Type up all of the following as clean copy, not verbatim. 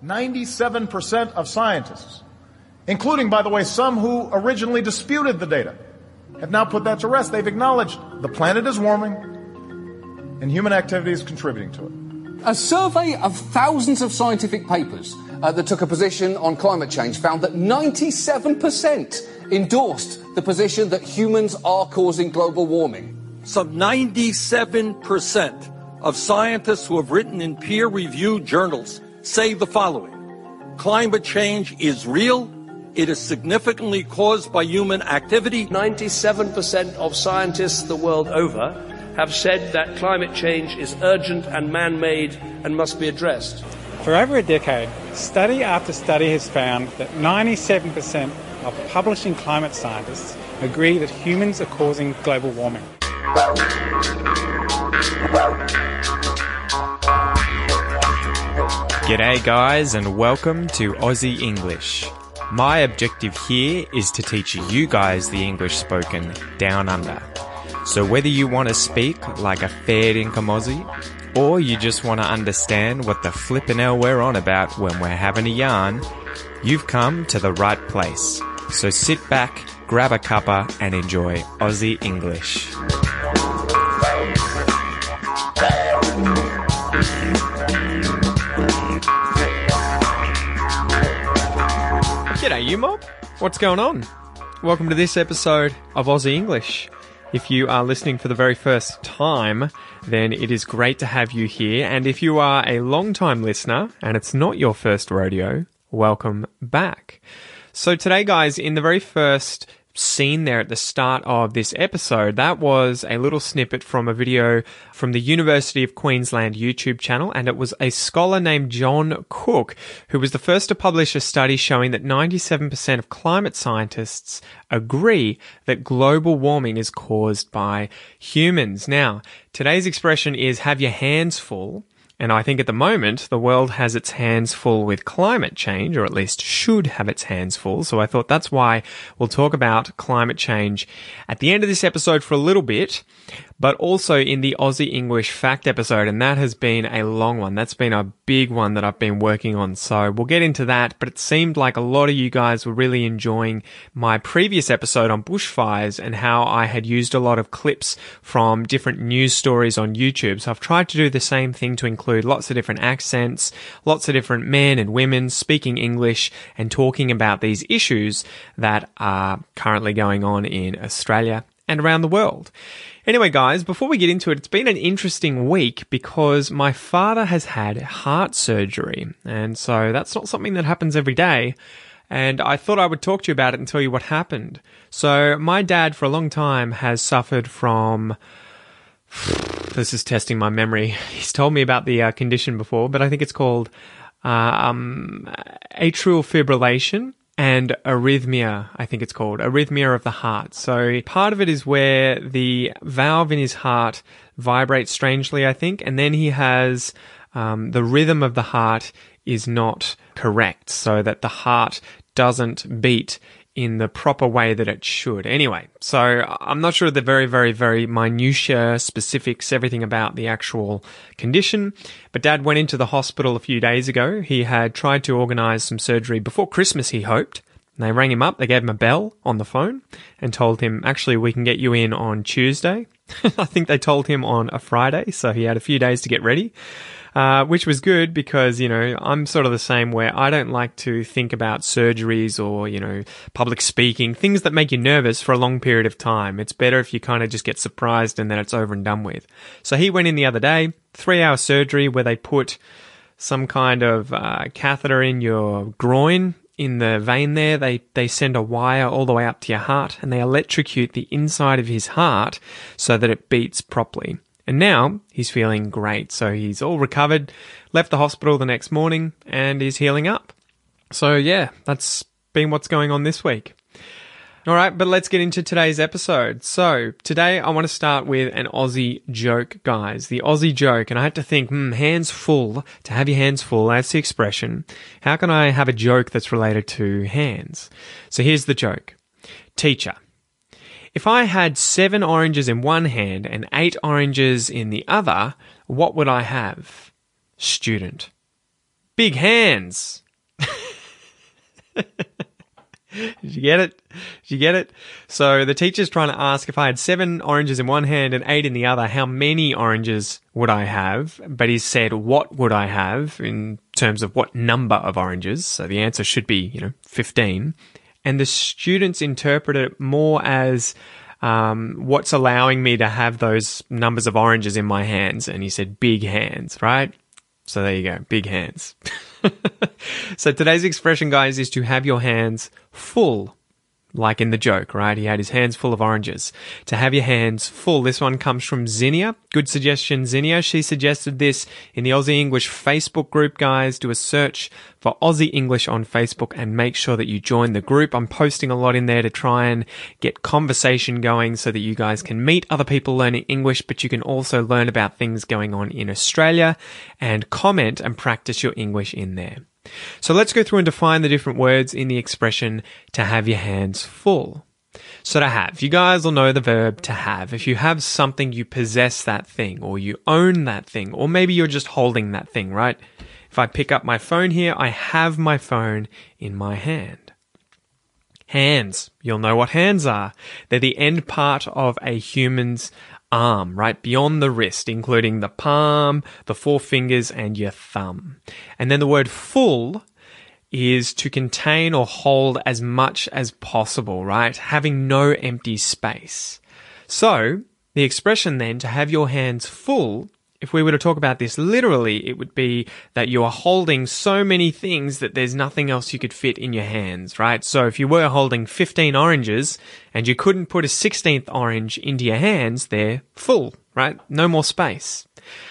97% of scientists, including, by the way, some who originally disputed the data, have now put that to rest. They've acknowledged the planet is warming and human activity is contributing to it. A survey of thousands of scientific papers that took a position on climate change found that 97% endorsed the position that humans are causing global warming. Some 97% of scientists who have written in peer-reviewed journals say the following: climate change is real, it is significantly caused by human activity. 97% of scientists the world over have said that climate change is urgent and man-made and must be addressed. For over a decade, study after study has found that 97% of publishing climate scientists agree that humans are causing global warming. G'day guys, and welcome to Aussie English. My objective here is to teach you guys the English spoken down under. So whether you want to speak like a fair income Aussie, or you just want to understand what the flippin' hell we're on about when we're having a yarn, you've come to the right place. So sit back, grab a cuppa, and enjoy Aussie English. G'day you mob, what's going on? Welcome to this episode of Aussie English. If you are listening for the very first time, then it is great to have you here. And if you are a long-time listener and it's not your first rodeo, welcome back. So today, guys, in the very first scene there at the start of this episode, that was a little snippet from a video from the University of Queensland YouTube channel, and it was a scholar named John Cook who was the first to publish a study showing that 97% of climate scientists agree that global warming is caused by humans. Now, today's expression is have your hands full. And I think at the moment, the world has its hands full with climate change, or at least should have its hands full. So I thought that's why we'll talk about climate change at the end of this episode for a little bit, but also in the Aussie English Fact episode. And that has been a long one. That's been a big one that I've been working on. So we'll get into that. But it seemed like a lot of you guys were really enjoying my previous episode on bushfires and how I had used a lot of clips from different news stories on YouTube. So I've tried to do the same thing to include lots of different accents, lots of different men and women speaking English and talking about these issues that are currently going on in Australia and around the world. Anyway, guys, before we get into it, it's been an interesting week because my father has had heart surgery. And so that's not something that happens every day. And I thought I would talk to you about it and tell you what happened. So my dad for a long time has suffered from... This is testing my memory. He's told me about the condition before, but I think it's called atrial fibrillation and arrhythmia, I think it's called, arrhythmia of the heart. So part of it is where the valve in his heart vibrates strangely, I think, and then he has the rhythm of the heart is not correct, so that the heart doesn't beat in the proper way that it should. Anyway, so I'm not sure the very, very, very minutiae specifics, everything about the actual condition, but Dad went into the hospital a few days ago. He had tried to organise some surgery before Christmas, he hoped. They rang him up, they gave him a bell on the phone and told him, actually, we can get you in on Tuesday. I think they told him on a Friday, so he had a few days to get ready. Which was good because, you know, I'm sort of the same where I don't like to think about surgeries or, you know, public speaking, things that make you nervous for a long period of time. It's better if you kind of just get surprised and then it's over and done with. So he went in the other day, 3-hour surgery where they put some kind of catheter in your groin, in the vein there. They send a wire all the way up to your heart and they electrocute the inside of his heart so that it beats properly. And now he's feeling great. So he's all recovered, left the hospital the next morning, and is healing up. So yeah, that's been what's going on this week. All right, but let's get into today's episode. So today I want to start with an Aussie joke, guys. The Aussie joke. And I had to think, hands full, to have your hands full, that's the expression. How can I have a joke that's related to hands? So here's the joke. Teacher. If I had 7 oranges in one hand and 8 oranges in the other, what would I have? Student. big hands. Did you get it? Did you get it? So the teacher's trying to ask if I had 7 oranges in one hand and 8 in the other, how many oranges would I have? But he said, what would I have in terms of what number of oranges? So the answer should be, 15. And the students interpret it more as what's allowing me to have those numbers of oranges in my hands. And he said, big hands, right? So there you go, big hands. So today's expression, guys, is to have your hands full, like in the joke, right? He had his hands full of oranges. To have your hands full. This one comes from Zinnia. Good suggestion, Zinnia. She suggested this in the Aussie English Facebook group, guys. Do a search for Aussie English on Facebook and make sure that you join the group. I'm posting a lot in there to try and get conversation going so that you guys can meet other people learning English, but you can also learn about things going on in Australia and comment and practice your English in there. So let's go through and define the different words in the expression to have your hands full. So to have, you guys will know the verb to have. If you have something, you possess that thing, or you own that thing, or maybe you're just holding that thing, right? If I pick up my phone here, I have my phone in my hand. Hands. You'll know what hands are. They're the end part of a human's arm, right? Beyond the wrist, including the palm, the forefingers, and your thumb. And then the word full is to contain or hold as much as possible, right? Having no empty space. So the expression then, to have your hands full, if we were to talk about this literally, it would be that you are holding so many things that there's nothing else you could fit in your hands, right? So if you were holding 15 oranges and you couldn't put a 16th orange into your hands, they're full, right? No more space.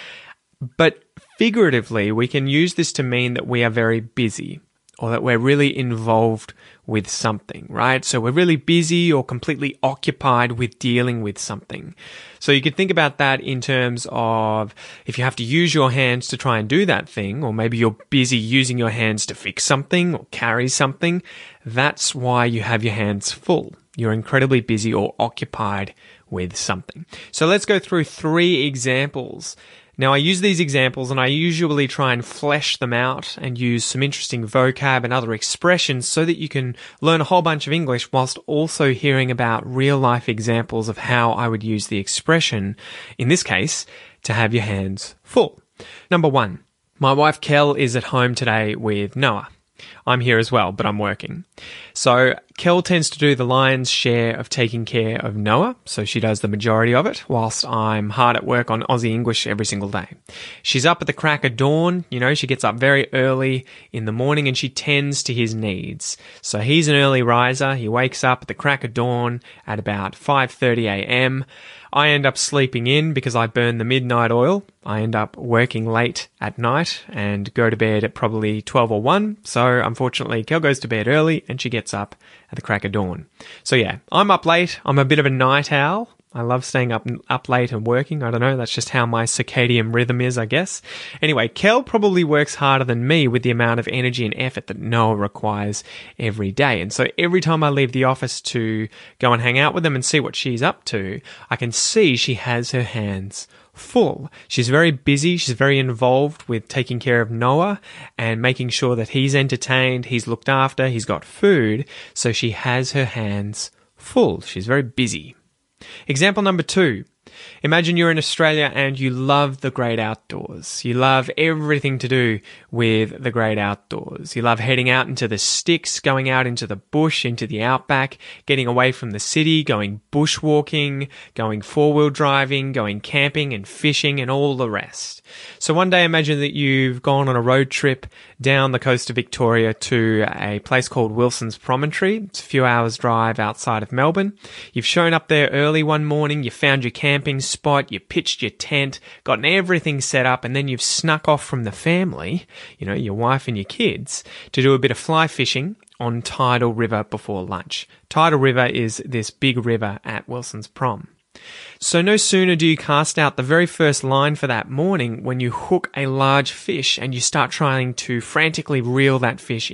But figuratively, we can use this to mean that we are very busy, or that we're really involved with something, right? So we're really busy or completely occupied with dealing with something. So you could think about that in terms of if you have to use your hands to try and do that thing, or maybe you're busy using your hands to fix something or carry something, that's why you have your hands full. You're incredibly busy or occupied with something. So let's go through 3 examples. Now, I use these examples and I usually try and flesh them out and use some interesting vocab and other expressions so that you can learn a whole bunch of English whilst also hearing about real-life examples of how I would use the expression, in this case, to have your hands full. Number 1, my wife Kel is at home today with Noah. I'm here as well, but I'm working. So Kel tends to do the lion's share of taking care of Noah, so she does the majority of it, whilst I'm hard at work on Aussie English every single day. She's up at the crack of dawn, she gets up very early in the morning and she tends to his needs. So he's an early riser, he wakes up at the crack of dawn at about 5:30 a.m. I end up sleeping in because I burn the midnight oil. I end up working late at night and go to bed at probably 12 or 1. So unfortunately, Kel goes to bed early and she gets up at the crack of dawn. So yeah, I'm up late. I'm a bit of a night owl. I love staying up late and working. I don't know. That's just how my circadian rhythm is, I guess. Anyway, Kel probably works harder than me with the amount of energy and effort that Noah requires every day. And so every time I leave the office to go and hang out with them and see what she's up to, I can see she has her hands full. She's very busy. She's very involved with taking care of Noah and making sure that he's entertained, he's looked after, he's got food. So she has her hands full. She's very busy. Example number 2. Imagine you're in Australia and you love the great outdoors. You love everything to do with the great outdoors. You love heading out into the sticks, going out into the bush, into the outback, getting away from the city, going bushwalking, going four-wheel driving, going camping and fishing and all the rest. So one day imagine that you've gone on a road trip down the coast of Victoria to a place called Wilson's Promontory. It's a few hours drive outside of Melbourne. You've shown up there early one morning, you found your camping spot, you pitched your tent, gotten everything set up, and then you've snuck off from the family, your wife and your kids, to do a bit of fly fishing on Tidal River before lunch. Tidal River is this big river at Wilson's Prom. So no sooner do you cast out the very first line for that morning when you hook a large fish and you start trying to frantically reel that fish in.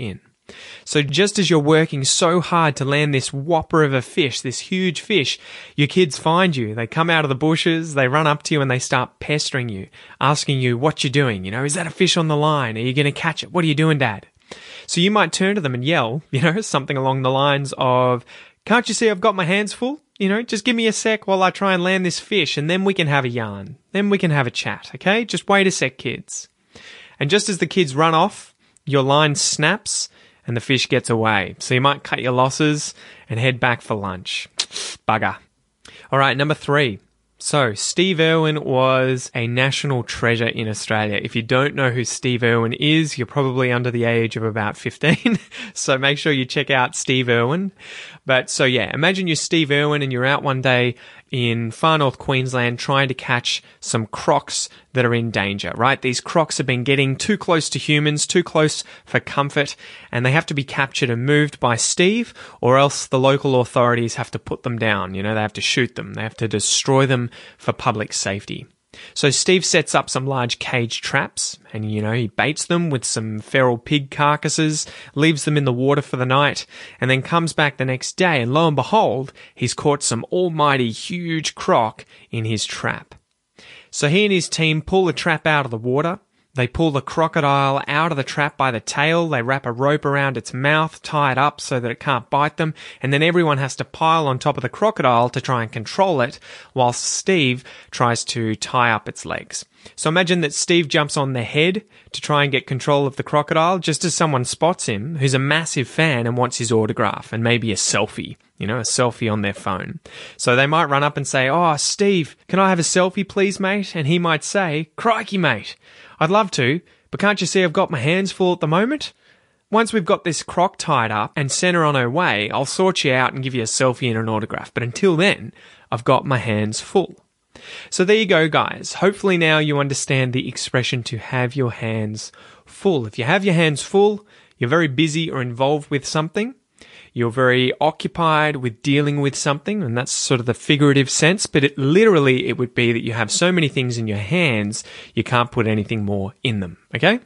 So just as you're working so hard to land this whopper of a fish, this huge fish, your kids find you. They come out of the bushes, they run up to you and they start pestering you, asking you what you're doing. You know, is that a fish on the line? Are you going to catch it? What are you doing, Dad? So you might turn to them and yell, something along the lines of, can't you see I've got my hands full? Just give me a sec while I try and land this fish and then we can have a yarn. Then we can have a chat, okay? Just wait a sec, kids. And just as the kids run off, your line snaps and the fish gets away. So you might cut your losses and head back for lunch. Bugger. All right, number 3. So Steve Irwin was a national treasure in Australia. If you don't know who Steve Irwin is, you're probably under the age of about 15. So make sure you check out Steve Irwin. But so yeah, imagine you're Steve Irwin and you're out one day in far north Queensland trying to catch some crocs that are in danger, right? These crocs have been getting too close to humans, too close for comfort, and they have to be captured and moved by Steve, or else the local authorities have to put them down. They have to shoot them. They have to destroy them for public safety. So Steve sets up some large cage traps and, he baits them with some feral pig carcasses, leaves them in the water for the night, and then comes back the next day and lo and behold, he's caught some almighty huge croc in his trap. So he and his team pull the trap out of the water. They pull the crocodile out of the trap by the tail, they wrap a rope around its mouth, tie it up so that it can't bite them, and then everyone has to pile on top of the crocodile to try and control it, whilst Steve tries to tie up its legs. So imagine that Steve jumps on the head to try and get control of the crocodile, just as someone spots him, who's a massive fan and wants his autograph, and maybe a selfie. A selfie on their phone. So they might run up and say, "Oh, Steve, can I have a selfie please, mate?" And he might say, "Crikey, mate, I'd love to, but can't you see I've got my hands full at the moment? Once we've got this croc tied up and sent her on her way, I'll sort you out and give you a selfie and an autograph. But until then, I've got my hands full." So there you go, guys. Hopefully now you understand the expression to have your hands full. If you have your hands full, you're very busy or involved with something. You're very occupied with dealing with something, and that's sort of the figurative sense, but it would be that you have so many things in your hands, you can't put anything more in them, okay?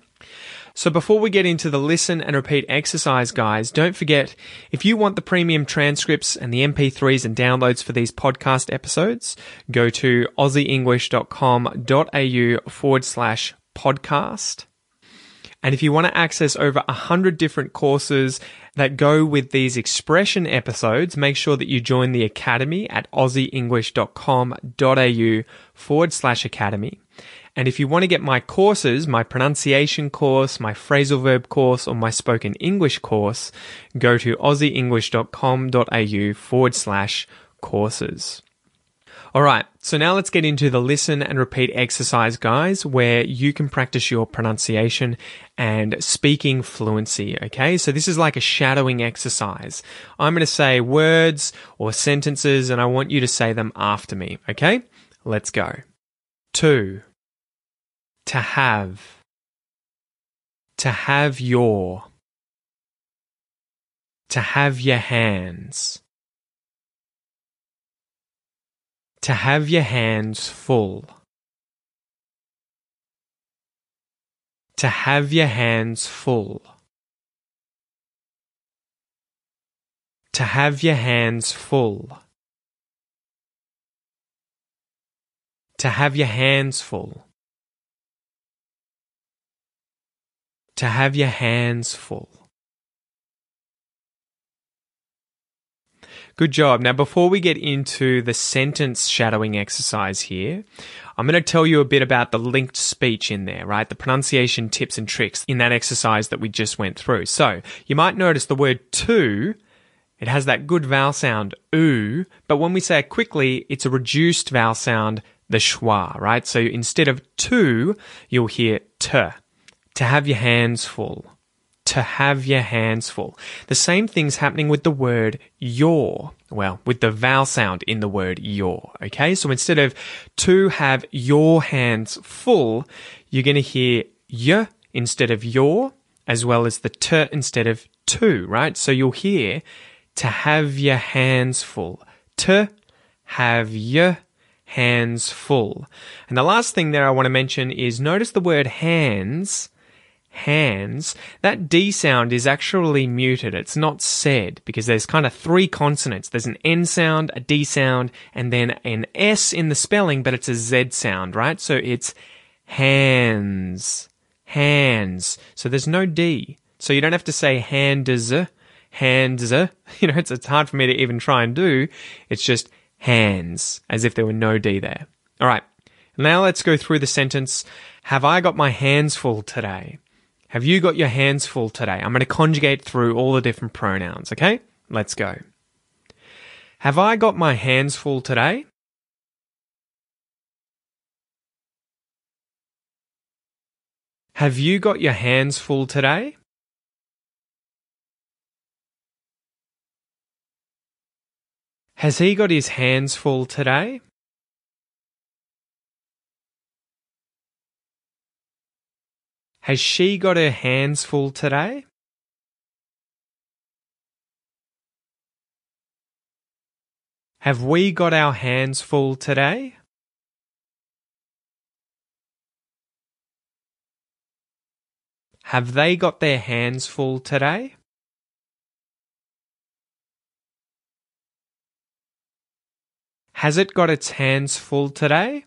So before we get into the listen and repeat exercise, guys, don't forget, if you want the premium transcripts and the MP3s and downloads for these podcast episodes, go to aussieenglish.com.au/podcast. And if you want to access over 100 different courses that go with these expression episodes, make sure that you join the Academy at aussieenglish.com.au/academy. And if you want to get my courses, my pronunciation course, my phrasal verb course, or my spoken English course, go to aussieenglish.com.au/courses. All right, so now let's get into the listen and repeat exercise, guys, where you can practice your pronunciation and speaking fluency, okay? So this is like a shadowing exercise. I'm going to say words or sentences, and I want you to say them after me, okay? Let's go. To have your, to have your hands. To have your hands full. To have your hands full. To have your hands full. To have your hands full. To have your hands full. Good job. Now, before we get into the sentence shadowing exercise here, I'm going to tell you a bit about the linked speech in there, right? The pronunciation tips and tricks in that exercise that we just went through. So, you might notice the word to, it has that good vowel sound, oo, but when we say it quickly, it's a reduced vowel sound, the schwa, right? So, instead of to, you'll hear to have your hands full. To have your hands full. The same thing's happening with the word your. Well, with the vowel sound in the word your. Okay, so instead of to have your hands full, you're going to hear y instead of your, as well as the t instead of to, right? So you'll hear to have your hands full. To have your hands full. And the last thing there I want to mention is notice the word hands hands, that D sound is actually muted. It's not said because there's kind of three consonants. There's an N sound, a D sound, and then an S in the spelling, but it's a Z sound, right? So it's hands, hands. So there's no D. So you don't have to say hands, hands. It's hard for me to even try and do. It's just hands, as if there were no D there. All right. Now let's go through the sentence. Have I got my hands full today? Have you got your hands full today? I'm going to conjugate through all the different pronouns, okay? Let's go. Have I got my hands full today? Have you got your hands full today? Has he got his hands full today? Has she got her hands full today? Have we got our hands full today? Have they got their hands full today? Has it got its hands full today?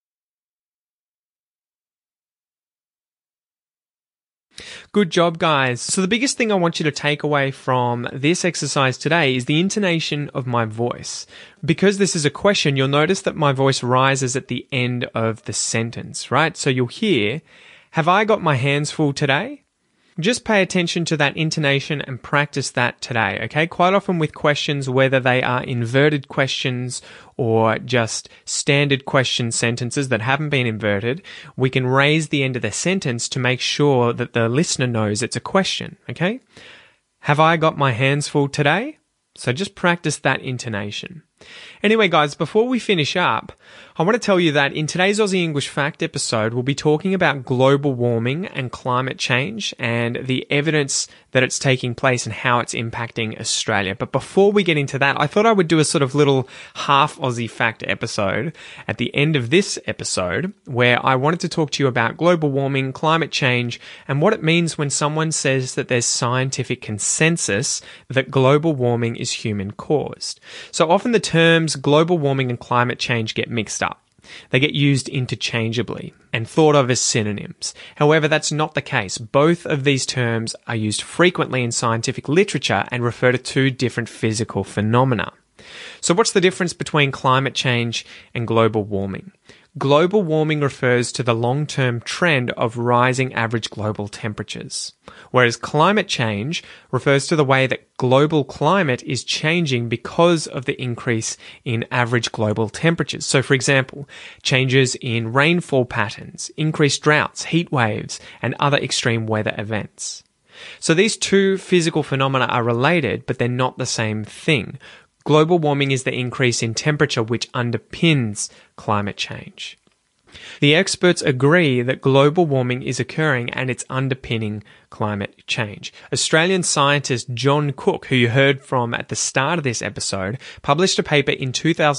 Good job, guys. So the biggest thing I want you to take away from this exercise today is the intonation of my voice. Because this is a question, you'll notice that my voice rises at the end of the sentence, right? So you'll hear, have I got my hands full today? Just pay attention to that intonation and practice that today, okay? Quite often with questions, whether they are inverted questions or just standard question sentences that haven't been inverted, we can raise the end of the sentence to make sure that the listener knows it's a question, okay? Have I got my hands full today? So just practice that intonation. Anyway, guys, before we finish up, I want to tell you that in today's Aussie English Fact episode, we'll be talking about global warming and climate change and the evidence that it's taking place and how it's impacting Australia. But before we get into that, I thought I would do a sort of little half Aussie Fact episode at the end of this episode where I wanted to talk to you about global warming, climate change, and what it means when someone says that there's scientific consensus that global warming is human caused. So often the terms global warming and climate change get mixed up. They get used interchangeably and thought of as synonyms. However, that's not the case. Both of these terms are used frequently in scientific literature and refer to two different physical phenomena. So what's the difference between climate change and global warming? Global warming refers to the long-term trend of rising average global temperatures, whereas climate change refers to the way that global climate is changing because of the increase in average global temperatures. So, for example, changes in rainfall patterns, increased droughts, heat waves, and other extreme weather events. So these two physical phenomena are related, but they're not the same thing. Global warming is the increase in temperature which underpins climate change. The experts agree that global warming is occurring and it's underpinning climate change. Australian scientist John Cook, who you heard from at the start of this episode, published a paper in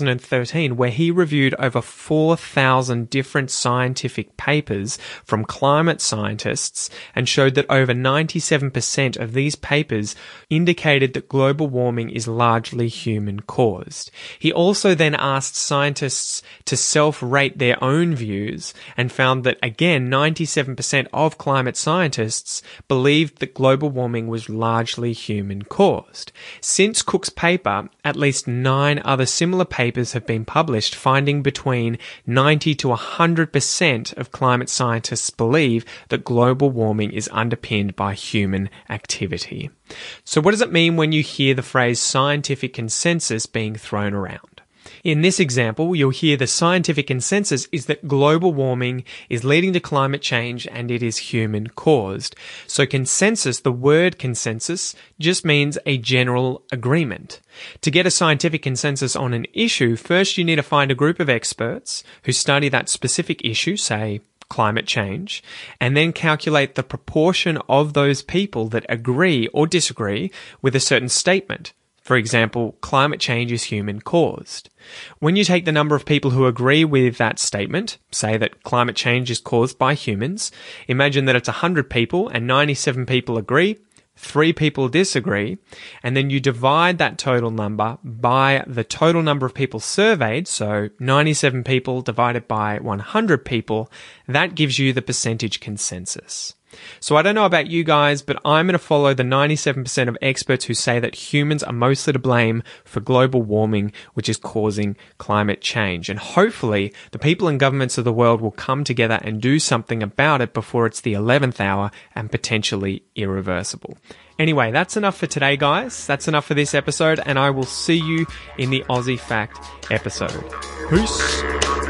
2013 where he reviewed over 4,000 different scientific papers from climate scientists and showed that over 97% of these papers indicated that global warming is largely human-caused. He also then asked scientists to self-rate their own views and found that, again, 97% of climate scientists believed that global warming was largely human-caused. Since Cook's paper, at least 9 other similar papers have been published, finding between 90 to 100% of climate scientists believe that global warming is underpinned by human activity. So what does it mean when you hear the phrase scientific consensus being thrown around? In this example, you'll hear the scientific consensus is that global warming is leading to climate change and it is human-caused. So consensus, the word consensus, just means a general agreement. To get a scientific consensus on an issue, first you need to find a group of experts who study that specific issue, say climate change, and then calculate the proportion of those people that agree or disagree with a certain statement. For example, climate change is human caused. When you take the number of people who agree with that statement, say that climate change is caused by humans, imagine that it's 100 people and 97 people agree, 3 people disagree, and then you divide that total number by the total number of people surveyed, so 97 people divided by 100 people, that gives you the percentage consensus. So I don't know about you guys, but I'm going to follow the 97% of experts who say that humans are mostly to blame for global warming, which is causing climate change. And hopefully the people and governments of the world will come together and do something about it before it's the 11th hour and potentially irreversible. Anyway, that's enough for today, guys. That's enough for this episode, and I will see you in the Aussie Fact episode. Peace.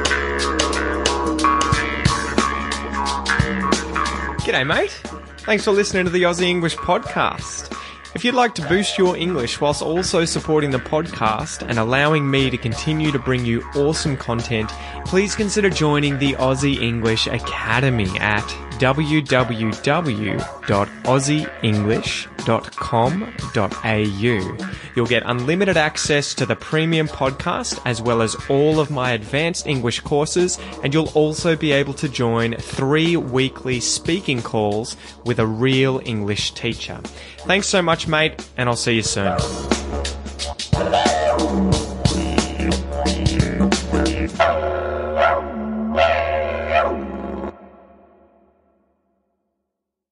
G'day, mate. Thanks for listening to the Aussie English podcast. If you'd like to boost your English whilst also supporting the podcast and allowing me to continue to bring you awesome content, please consider joining the Aussie English Academy at www.aussieenglish.com.au. You'll get unlimited access to the premium podcast as well as all of my advanced English courses, and you'll also be able to join 3 weekly speaking calls with a real English teacher. Thanks so much, mate, and I'll see you soon. Wow.